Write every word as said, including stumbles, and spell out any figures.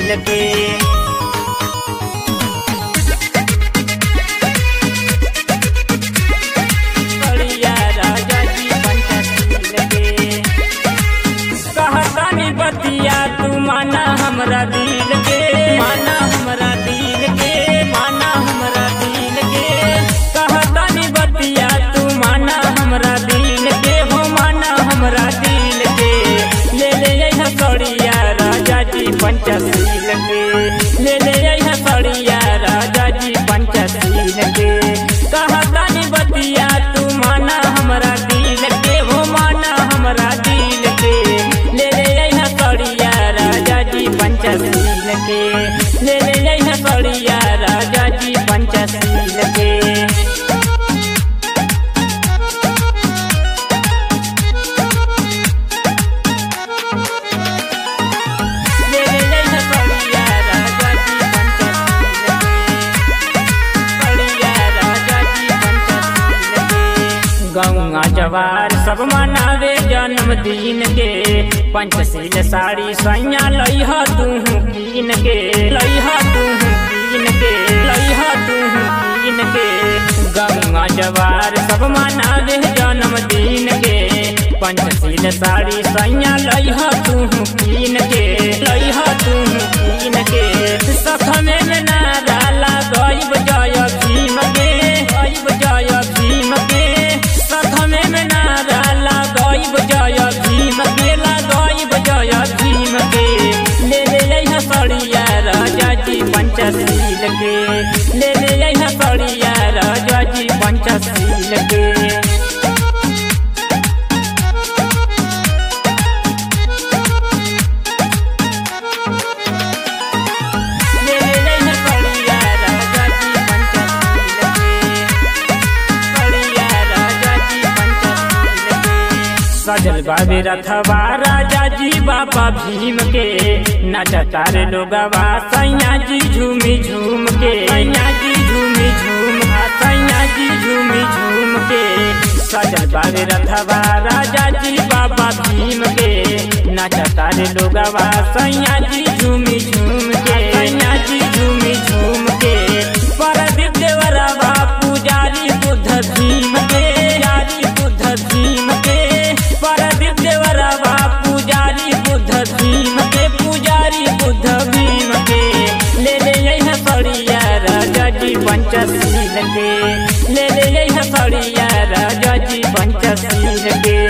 पंचशील के। सड़िया राजा जी पंचशील के। कहतानी बतिया तू माना हमरा दिल के, माना हमरा दिल के, माना हमरा दिल के। कहतानी बतिया तू माना हमरा दिल के, हो माना हमरा दिल के। ले ले यहाँ सड़िया राजा जी पंचशील के, ले ले यहाँ सड़िया राजा जी पंचशील के। कहतानी बतिया तू माना हमरा दिल के, हो माना हमरा दिल के। ले ले यहाँ सड़िया राजा जी पंचशील के, ले ले यहाँ सड़िया राजा जी पंचशील के। गौआ जवार सब मनावे जन्मदिन के, पंचशील साड़ी सैया लइह तू कीन के, लइह तू कीन के, लइह तू कीन के। गौआ जवार सब मनावे जन्मदिन के, पंचशील साड़ी सैया लइह तू कीन के, लइह तू कीन के। सखमे में नारा लगइब जय भीम के, गइब जय भीम के। सखमे में नारा लगइब जय भीम के, लगइब जय भीम के। ले ले यहाँ सड़िया राजा जी पंचशील के, ले ले यहाँ सड़िया राजा जी पंचशील के। सजल बाबे रथवा राजा जी बाबा भीम के, नचता रे लोगवा सैया जी झूमी झूम के, सैया जी झूमी झूम, सैया जी झूमी झूम के। सजल बाबे रथवा राजा जी बाबा भीम के, नचता रे लोगवा सैया जी झूमी झूम के, सैया जी झूमी झूम के। परदीप देवरवा पुजारी बुद्ध भीम के, पुजारी बुद्ध भीम के। परदीप देवरवा पुजारी बुद्ध भीम के, पुजारी बुद्ध भीम के। ले ले यहाँ सड़िया राजा जी पंचशील के, ले ले यहाँ सड़िया राजा जी पंचशील के।